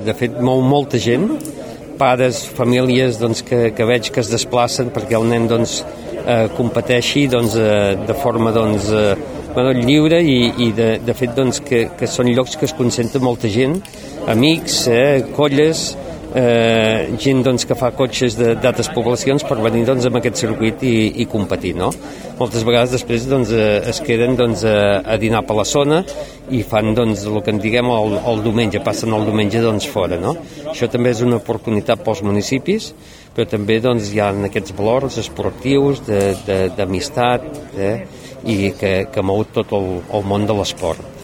de fet mou molta gent, pares, famílies doncs, que veig que es desplacen perquè el nen doncs, competeixi doncs, de forma doncs, lliure i de fet doncs, que són llocs que es concentra molta gent, amics, colles, gent doncs, que fa cotxes d'altres poblacions per venir doncs, amb aquest circuit i competir, no? Moltes vegades després doncs, es queden doncs, a dinar per la zona i fan doncs, el que en diguem el diumenge, passen el diumenge doncs, fora, no? Això també és una oportunitat pels municipis, però també doncs, hi ha aquests valors esportius d'amistat i que mou tot el món de l'esport.